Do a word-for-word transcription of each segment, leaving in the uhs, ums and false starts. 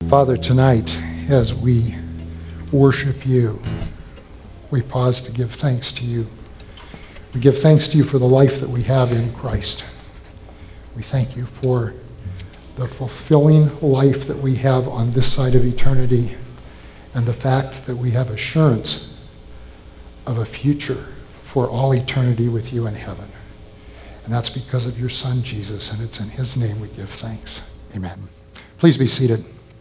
Father, tonight, as we worship you, we pause to give thanks to you. We give thanks to you for the life that we have in Christ. We thank you for the fulfilling life that we have on this side of eternity and the fact that we have assurance of a future for all eternity with you in heaven. And that's because of your Son, Jesus, and it's in his name we give thanks. Amen. Please be seated.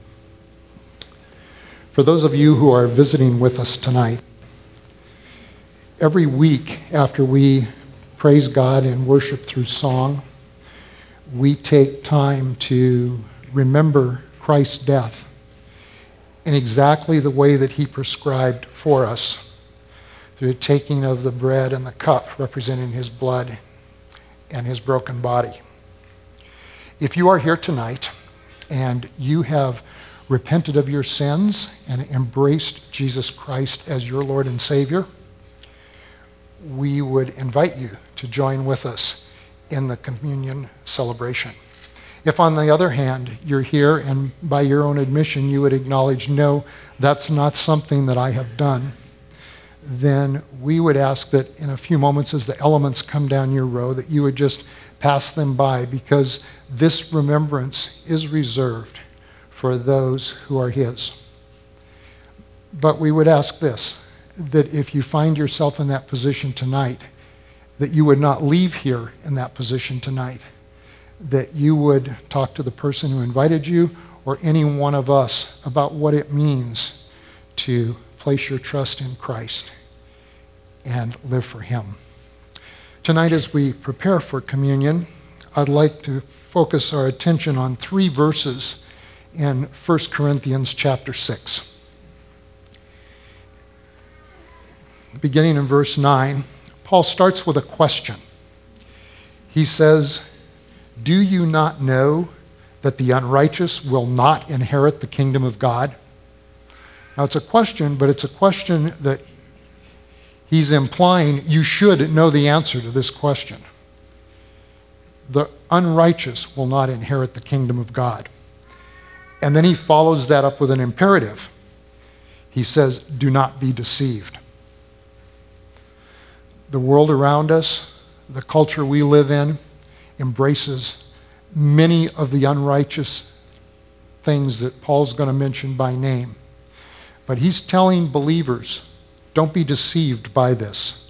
For those of you who are visiting with us tonight, every week after we praise God and worship through song, we take time to remember Christ's death in exactly the way that he prescribed for us, through the taking of the bread and the cup representing his blood and his broken body. If you are here tonight and you have repented of your sins and embraced Jesus Christ as your Lord and Savior, we would invite you to join with us in the communion celebration. If, on the other hand, you're here and by your own admission you would acknowledge, no, that's not something that I have done, then we would ask that in a few moments as the elements come down your row that you would just pass them by, because this remembrance is reserved for those who are his. But we would ask this, that if you find yourself in that position tonight, that you would not leave here in that position tonight, that you would talk to the person who invited you or any one of us about what it means to place your trust in Christ and live for him. Tonight, as we prepare for communion, I'd like to focus our attention on three verses in First Corinthians chapter six. Beginning in verse nine, Paul starts with a question. He says, "Do you not know that the unrighteous will not inherit the kingdom of God?" Now it's a question, but it's a question that he's implying you should know the answer to this question. The unrighteous will not inherit the kingdom of God. And then he follows that up with an imperative. He says, "Do not be deceived." The world around us, the culture we live in, embraces many of the unrighteous things that Paul's going to mention by name. But he's telling believers, don't be deceived by this.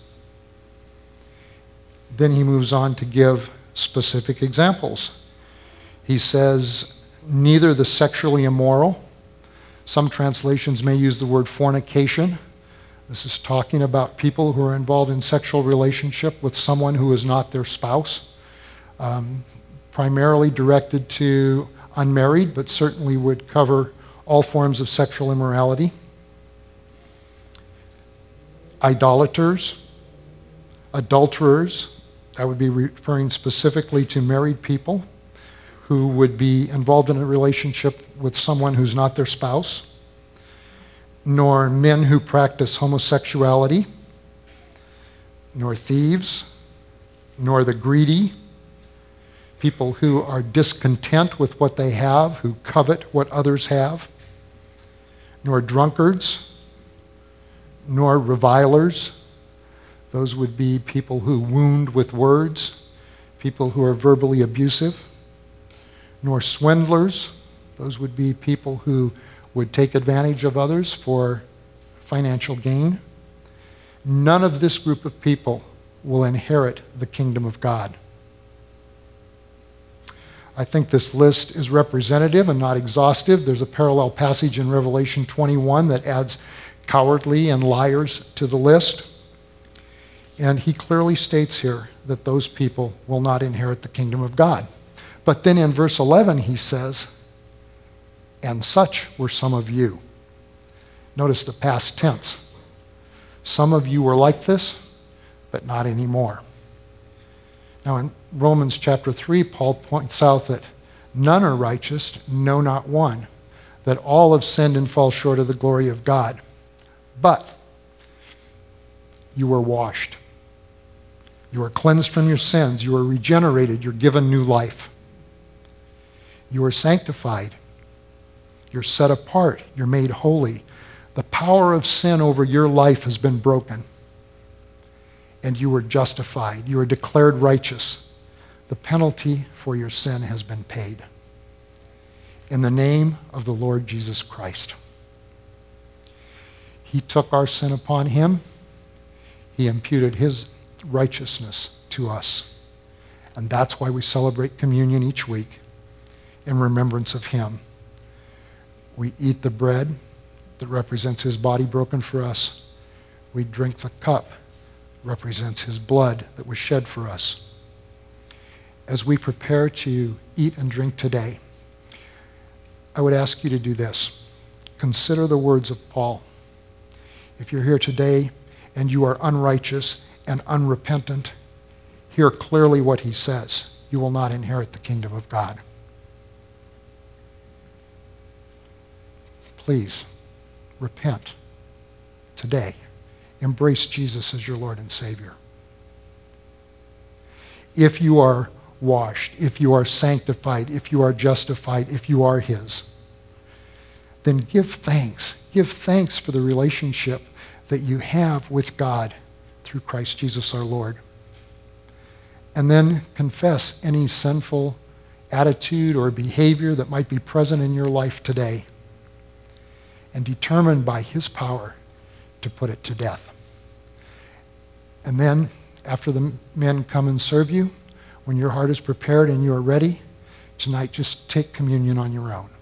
Then he moves on to give specific examples. He says, neither the sexually immoral. Some translations may use the word fornication. This is talking about people who are involved in sexual relationship with someone who is not their spouse. Um, primarily directed to unmarried, but certainly would cover all forms of sexual immorality. Idolaters, adulterers, that would be referring specifically to married people who would be involved in a relationship with someone who's not their spouse, nor men who practice homosexuality, nor thieves, nor the greedy, people who are discontent with what they have, who covet what others have, nor drunkards, nor revilers. Those would be people who wound with words, people who are verbally abusive, nor swindlers. Those would be people who would take advantage of others for financial gain. None of this group of people will inherit the kingdom of God. I think this list is representative and not exhaustive. There's a parallel passage in Revelation twenty-one that adds cowardly and liars to the list. And he clearly states here that those people will not inherit the kingdom of God. But then in verse eleven he says, and such were some of you. Notice the past tense. Some of you were like this, but not anymore. Now in Romans chapter three, Paul points out that none are righteous, no, not one, that all have sinned and fall short of the glory of God. But you were washed. You are cleansed from your sins. You are regenerated. You're given new life. You are sanctified. You're set apart. You're made holy. The power of sin over your life has been broken. And you were justified. You were declared righteous. The penalty for your sin has been paid. In the name of the Lord Jesus Christ. He took our sin upon him. He imputed his righteousness to us. And that's why we celebrate communion each week in remembrance of him. We eat the bread that represents his body broken for us. We drink the cup that represents his blood that was shed for us. As we prepare to eat and drink today, I would ask you to do this. Consider the words of Paul. If you're here today and you are unrighteous and unrepentant, hear clearly what he says. You will not inherit the kingdom of God. Please, repent today. Embrace Jesus as your Lord and Savior. If you are washed, if you are sanctified, if you are justified, if you are his, then give thanks. Give thanks for the relationship that you have with God through Christ Jesus our Lord. And then confess any sinful attitude or behavior that might be present in your life today, and determine by his power to put it to death. And then, after the men come and serve you, when your heart is prepared and you are ready, tonight just take communion on your own.